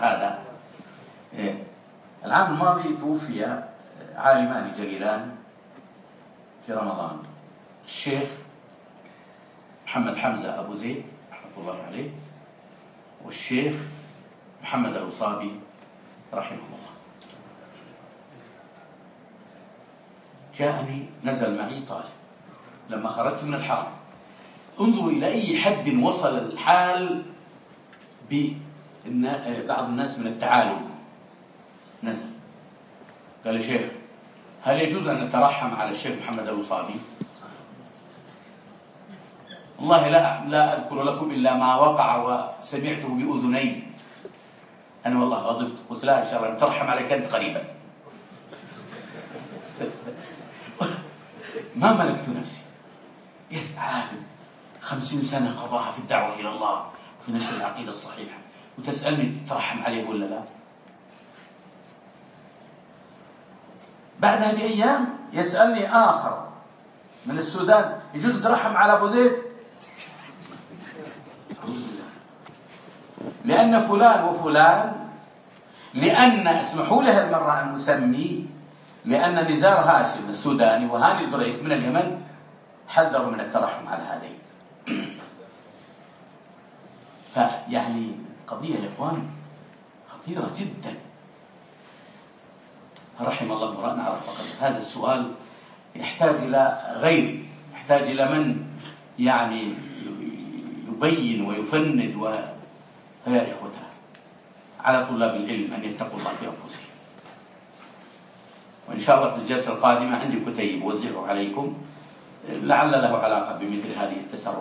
هذا. العام الماضي توفي عالمان جليلان في رمضان، الشيخ محمد حمزة أبو زيد رحمة الله عليه، والشيخ محمد الوصابي رحمه الله. جاءني نزل معي طالب لما خرجت من الحرم. انظروا إلى أي حد وصل الحال بعض الناس من التعالم. نزل قال لي: شيخ، هل يجوز أن نترحم على الشيخ محمد الوصابي؟ والله لا أذكر لكم إلا ما وقع وسمعته بأذني. أنا والله غضبت، قلت: لا إن شاء الله نترحم عليك أنت قريبا. ما ملكت نفسي. عالم 50 سنة قضاها في الدعوة إلى الله في نشر العقيدة الصحيحة، وتسألني تترحم عليه ولا لا؟ بعدها بأيام يسألني آخر من السودان: يجوز تترحم على أبو زيد؟ لأن فلان وفلان، لأن اسمحوا لها المرة أن نسمي، لأن نزار هاشم السوداني وهاني البريك من اليمن حذروا من الترحم على هذين. فيعني قضية يا إخوان خطيرة جدا. رحم الله امرأ عرف قدره. هذا السؤال يحتاج إلى غير، يحتاج إلى من يعني يبين ويفند. فيا إخوتنا، على طلاب العلم أن يتقوا الله في أنفسهم. وإن شاء الله في الجلسة القادمة عندي كتيب أوزعه عليكم، لعل له علاقة بمثل هذه التسرع.